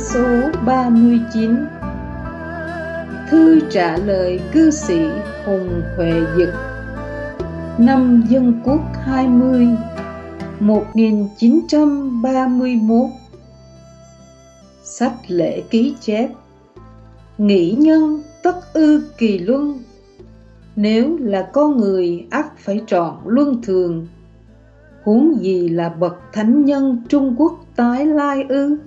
số 39. Thư trả lời cư sĩ Hùng Huệ Dực, năm Dân Quốc 20, 1931. Sách lễ ký chép: nghĩ nhân tất ư kỳ luân. Nếu là con người ắt phải trọn luân thường, huống gì là bậc thánh nhân Trung Quốc tái lai ư?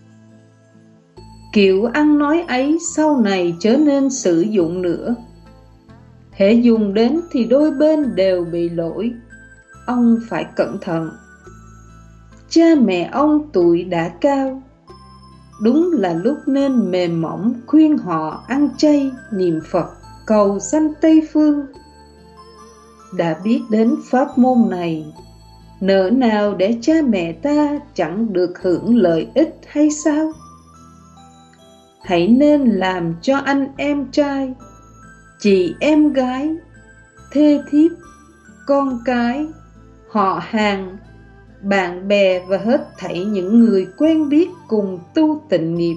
Kiểu ăn nói ấy sau này trở nên sử dụng nữa. Hễ dùng đến thì đôi bên đều bị lỗi. Ông phải cẩn thận. Cha mẹ ông tuổi đã cao, đúng là lúc nên mềm mỏng khuyên họ ăn chay, niệm Phật, cầu sanh Tây Phương. Đã biết đến pháp môn này, nỡ nào để cha mẹ ta chẳng được hưởng lợi ích hay sao? Hãy nên làm cho anh em trai, chị em gái, thê thiếp, con cái, họ hàng, bạn bè và hết thảy những người quen biết cùng tu tịnh nghiệp,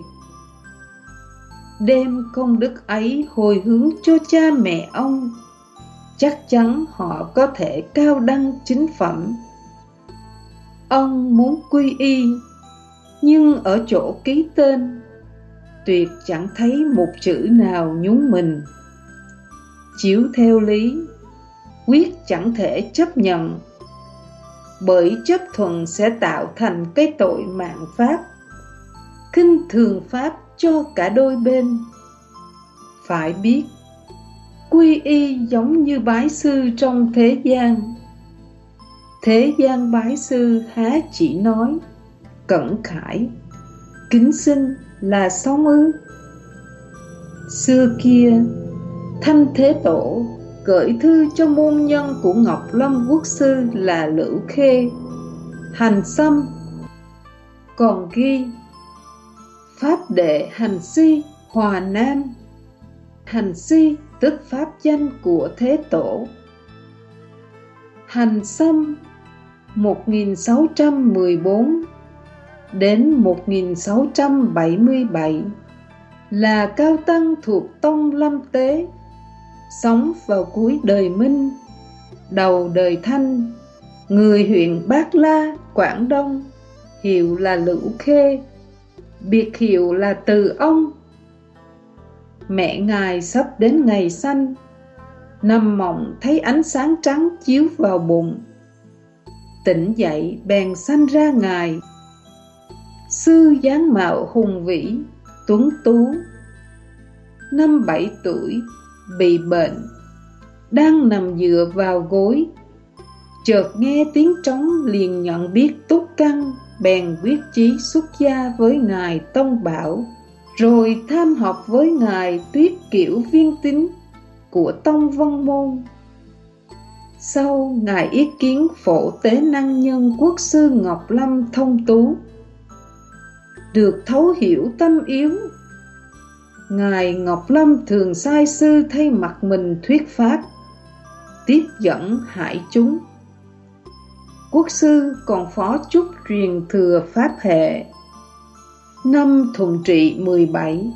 đem công đức ấy hồi hướng cho cha mẹ ông. Chắc chắn họ có thể cao đăng chính phẩm. Ông muốn quy y, nhưng ở chỗ ký tên tuyệt chẳng thấy một chữ nào nhúng mình. Chiếu theo lý, quyết chẳng thể chấp nhận, bởi chấp thuận sẽ tạo thành cái tội mạn pháp, khinh thường pháp cho cả đôi bên. Phải biết, quy y giống như bái sư trong thế gian. Thế gian bái sư há chỉ nói cẩn khải, kính xin là xong ư? Xưa kia, Thanh Thế Tổ gửi thư cho môn nhân của Ngọc Lâm Quốc sư là Lữ Khê, hành xăm, còn ghi: Pháp đệ hành si Hòa Nam. Hành si tức pháp danh của Thế Tổ. Hành xăm 1614 đến 1677 là cao tăng thuộc tông Lâm Tế, sống vào cuối đời Minh, đầu đời Thanh, người huyện Bát La, Quảng Đông, hiệu là Lữ Khê, biệt hiệu là Từ Ông. Mẹ ngài sắp đến ngày sanh, nằm mộng thấy ánh sáng trắng chiếu vào bụng. Tỉnh dậy bèn sanh ra ngài. Sư dáng mạo hùng vĩ, tuấn tú. Năm 7 tuổi bị bệnh, đang nằm dựa vào gối, chợt nghe tiếng trống liền nhận biết túc căn, bèn quyết chí xuất gia với ngài Tông Bảo, rồi tham học với ngài Tuyết Kiểu Viên Tín của Tông Vân Môn. Sau ngài ý kiến Phổ Tế Năng Nhân Quốc sư Ngọc Lâm thông tú, được thấu hiểu tâm yếu. Ngài Ngọc Lâm thường sai sư thay mặt mình thuyết pháp, tiếp dẫn hại chúng. Quốc sư còn phó chúc truyền thừa pháp hệ. Năm Thuận Trị 17,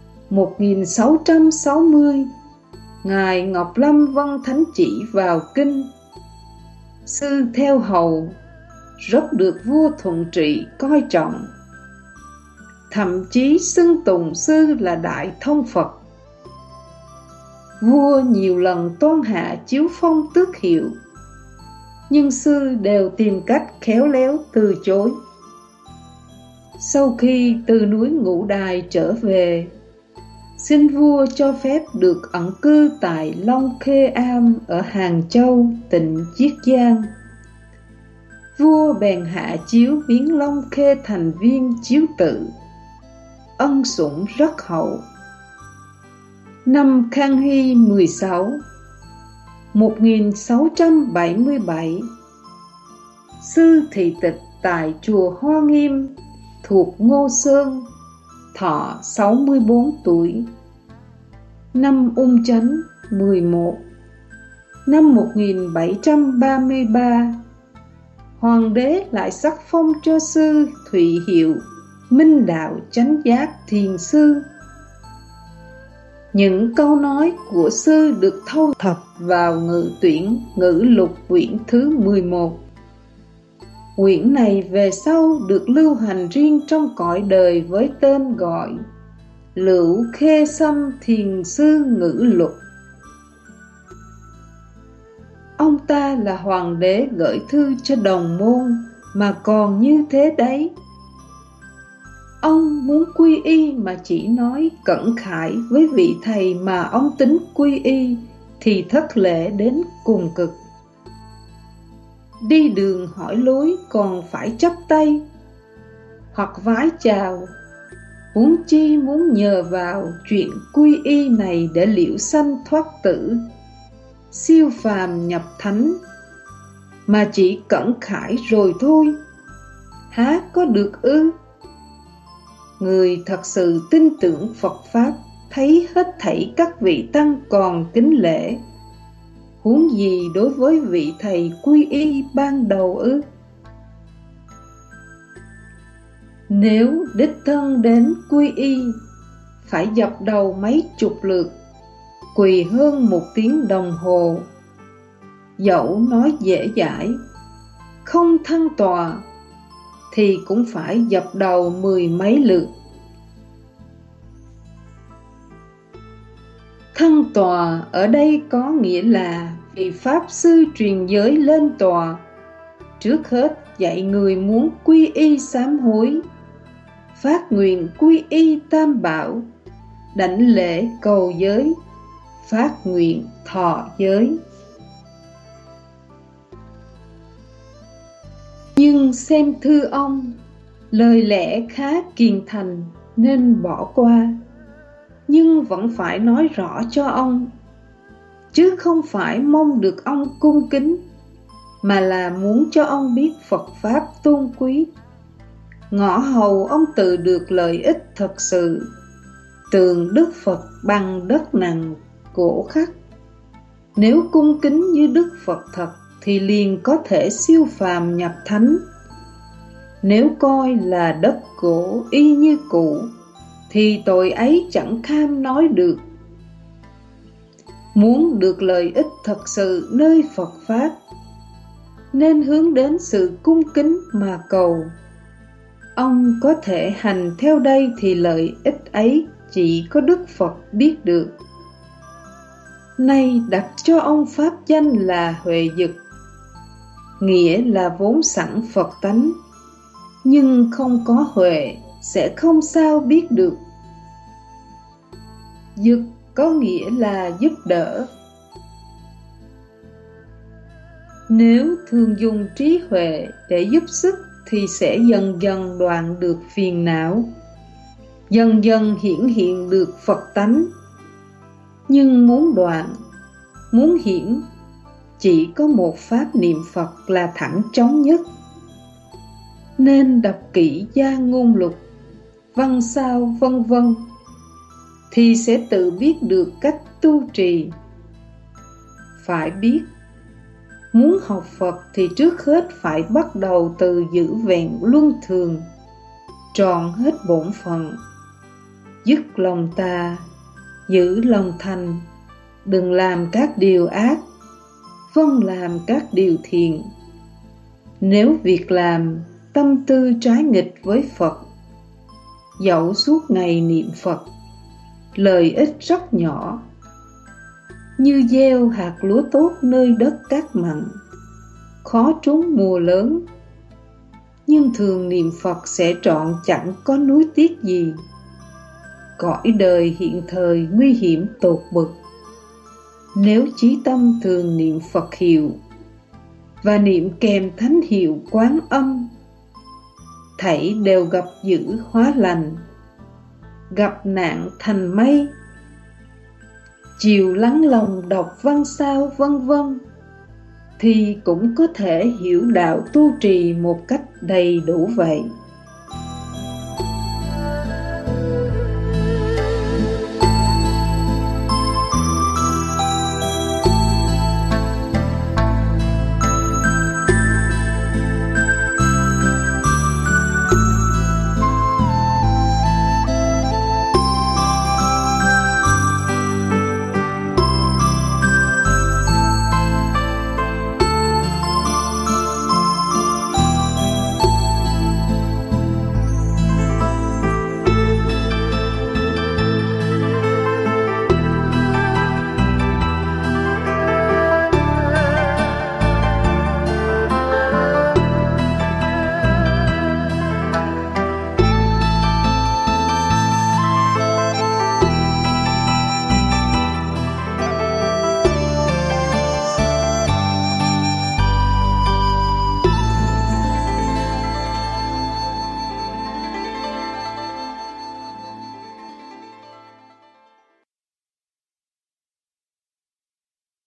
1660, ngài Ngọc Lâm vâng thánh chỉ vào kinh. Sư theo hầu, rất được vua Thuận Trị coi trọng, thậm chí xưng tùng sư là Đại Thông Phật. Vua nhiều lần toan hạ chiếu phong tước hiệu, nhưng sư đều tìm cách khéo léo từ chối. Sau khi từ núi Ngũ Đài trở về, xin vua cho phép được ẩn cư tại Long Khê Am ở Hàng Châu, tỉnh Chiết Giang. Vua bèn hạ chiếu biến Long Khê thành viên chiếu tự, ân sủng rất hậu. Năm Khang Hy 16, 1677, sư thị tịch tại chùa Hoa Nghiêm thuộc Ngô Sơn, thọ 64 tuổi. Năm Ung Chánh 11, năm 1733, hoàng đế lại sắc phong cho sư Thụy Hiệu minh đạo chánh giác thiền sư. Những câu nói của sư được thâu thập vào Ngự Tuyển Ngữ Lục quyển thứ 11. Quyển này về sau được lưu hành riêng trong cõi đời với tên gọi Lựu Khê Sâm Thiền Sư Ngữ Lục. Ông ta là hoàng đế gửi thư cho đồng môn mà còn như thế đấy. Ông muốn quy y mà chỉ nói cẩn khải với vị thầy mà ông tính quy y thì thất lễ đến cùng cực. Đi đường hỏi lối còn phải chắp tay hoặc vái chào, huống chi muốn nhờ vào chuyện quy y này để liễu sanh thoát tử, siêu phàm nhập thánh, mà chỉ cẩn khải rồi thôi, há có được ư? Người thật sự tin tưởng Phật Pháp thấy hết thảy các vị tăng còn kính lễ, huống gì đối với vị thầy quy y ban đầu ư? Nếu đích thân đến quy y, phải dập đầu mấy chục lượt, quỳ hơn 1 tiếng đồng hồ. Dẫu nói dễ dãi, không thăng tòa, thì cũng phải dập đầu 10 mấy lượt. Thăng tòa ở đây có nghĩa là vị Pháp Sư truyền giới lên tòa, trước hết dạy người muốn quy y sám hối, phát nguyện quy y Tam Bảo, đảnh lễ cầu giới, phát nguyện thọ giới. Nhưng xem thư ông, lời lẽ khá kiền thành nên bỏ qua, nhưng vẫn phải nói rõ cho ông, chứ không phải mong được ông cung kính, mà là muốn cho ông biết Phật Pháp tôn quý, ngõ hầu ông tự được lợi ích thật sự, tượng Đức Phật bằng đất nặng gỗ khắc. Nếu cung kính như Đức Phật thật thì liền có thể siêu phàm nhập thánh. Nếu coi là đất gỗ y như cũ thì tội ấy chẳng kham nói được. Muốn được lợi ích thật sự nơi Phật Pháp, nên hướng đến sự cung kính mà cầu. Ông có thể hành theo đây thì lợi ích ấy chỉ có Đức Phật biết được. Nay đặt cho ông pháp danh là Huệ Dực, nghĩa là vốn sẵn Phật tánh, nhưng không có huệ sẽ không sao biết được. Dực có nghĩa là giúp đỡ. Nếu thường dùng trí huệ để giúp sức thì sẽ dần dần đoạn được phiền não, dần dần hiển hiện được Phật tánh. Nhưng muốn đoạn, muốn hiển, chỉ có một pháp niệm Phật là thẳng chóng nhất. Nên đọc kỹ Gia Ngôn Lục, văn sao vân vân, thì sẽ tự biết được cách tu trì. Phải biết, muốn học Phật thì trước hết phải bắt đầu từ giữ vẹn luân thường, tròn hết bổn phận, dứt lòng tà, giữ lòng thành, đừng làm các điều ác, vâng làm các điều thiện. Nếu việc làm tâm tư trái nghịch với Phật, dẫu suốt ngày niệm Phật, lợi ích rất nhỏ, như gieo hạt lúa tốt nơi đất cát mặn, khó trúng mùa lớn. Nhưng thường niệm Phật sẽ trọn chẳng có nuối tiếc gì. Cõi đời hiện thời nguy hiểm tột bực, nếu chí tâm thường niệm Phật hiệu và niệm kèm thánh hiệu Quán Âm, thảy đều gặp dữ hóa lành, gặp nạn thành mây. Chiều lắng lòng đọc văn sao vân vân, thì cũng có thể hiểu đạo tu trì một cách đầy đủ vậy.